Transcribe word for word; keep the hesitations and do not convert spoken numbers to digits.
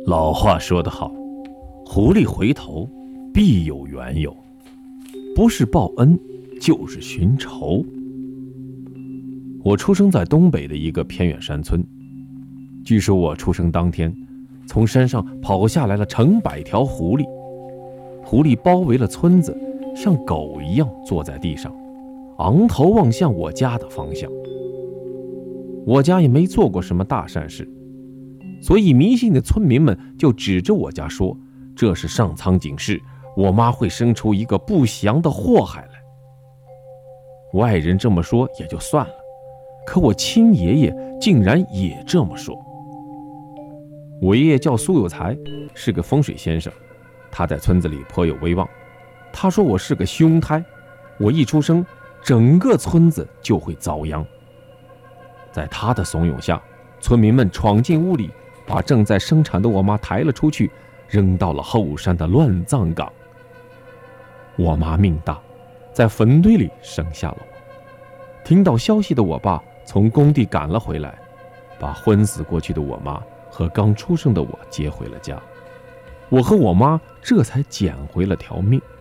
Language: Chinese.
老话说得好，狐狸回头必有缘由，不是报恩就是寻仇。我出生在东北的一个偏远山村，据说我出生当天，从山上跑下来了成百条狐狸，狐狸包围了村子，像狗一样坐在地上，昂头望向我家的方向。我家也没做过什么大善事，所以迷信的村民们就指着我家说，这是上苍警示，我妈会生出一个不祥的祸害来。外人这么说也就算了，可我亲爷爷竟然也这么说。我爷爷叫苏有才，是个风水先生，他在村子里颇有威望。他说我是个凶胎，我一出生，整个村子就会遭殃。在他的怂恿下，村民们闯进屋里，把正在生产的我妈抬了出去，扔到了后山的乱葬岗。我妈命大，在坟堆里生下了我。听到消息的我爸从工地赶了回来，把昏死过去的我妈和刚出生的我接回了家。我和我妈这才捡回了条命。